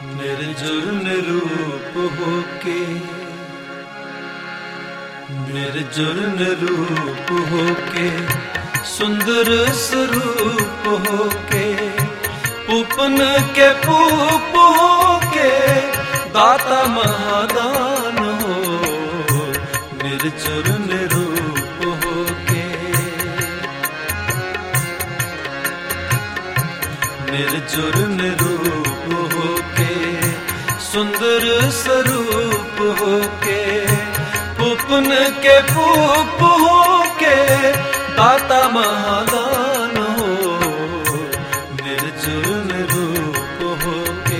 निर्जुर निरूप होके, निर्जुर निरूप होके, सुंदर स्वरूप होके, पूपन के पूप होके, दाता महादान हो। निर्जुर निरूप होके, निर्जुर निरूप होके, सुंदर स्वरूप होके, पूपन के पूप होके, दाता महादान हो। निर्जुर निरूप होके,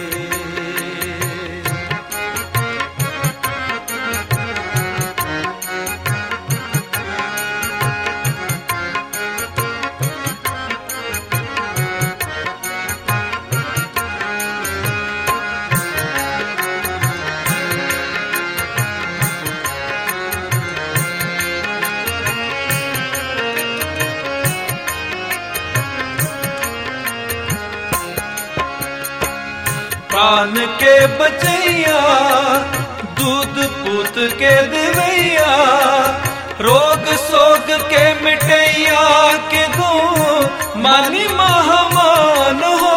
प्राण के बचैया, दूध पूत के दिवैया, रोग सोग के मिटैया, के दो मानी महामान हो।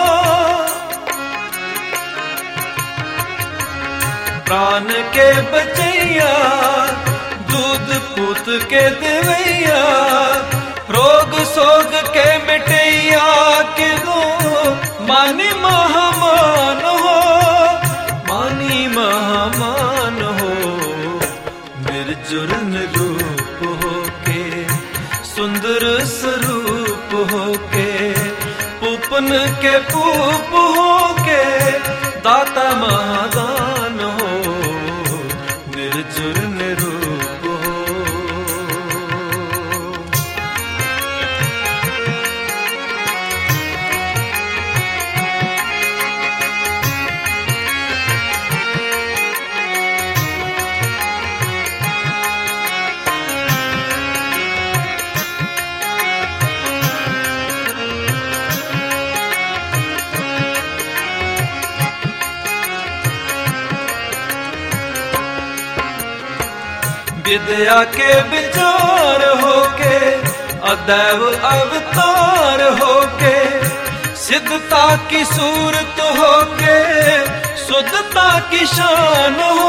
प्राण के बचैया, दूध पूत के दिवैया, रोग सोग के मिटैया, के दो मानी महामान हो, मानी महामान हो। निर्जुर निरूप होके, सुंदर स्वरूप होके, पूपन के पूप होके, दाता महादान हो। निर्जुर निरूप हो, विद्या के विचार होके, अदैव अवतार होके, सिद्धता की सूरत होके, शुद्धता की शान हो।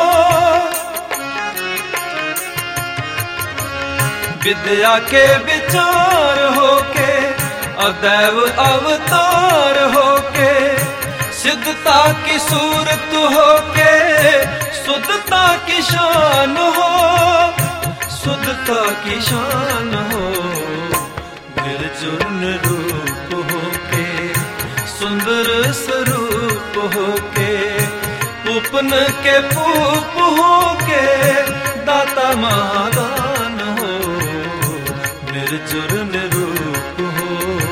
विद्या के विचार होके, अदैव अवतार होके, सिद्धता की सूरत होके, शुद्धता की शान हो, शुद्धता की शान हो। निर्जुर निरूप होके, सुंदर स्वरूप होके, पूपन के पूप होके, दाता महादान हो। निर्जुर निरूप हो,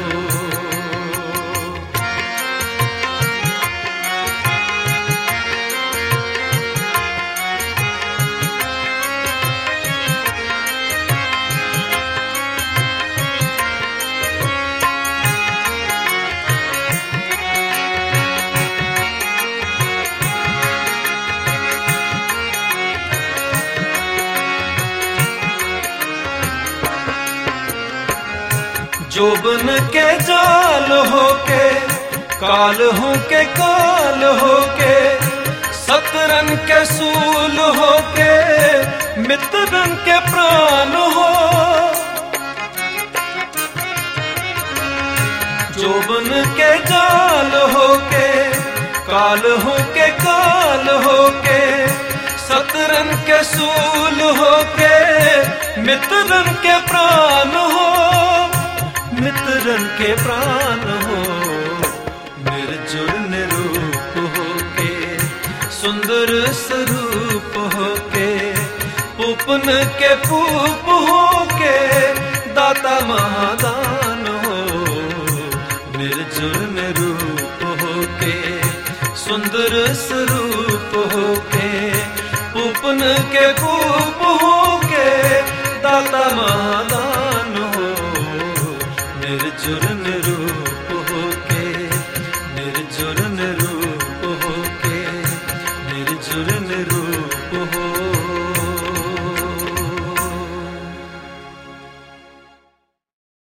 जोबन के जाल होके, काल होके काल होके, सतरन के सूल होके, मित्रन के प्राण हो। जोबन के जाल होके, काल होके काल होके, सतरन के सूल होके, मित्रन के प्राण हो, मित्रन के प्राण हो। निर्जुर निरूप होके, सुंदर स्वरूप होके, पूपन के पूप होके, दाता महादान हो। निर्जुर निरूप होके, सुंदर स्वरूप होके, पूपन के पूप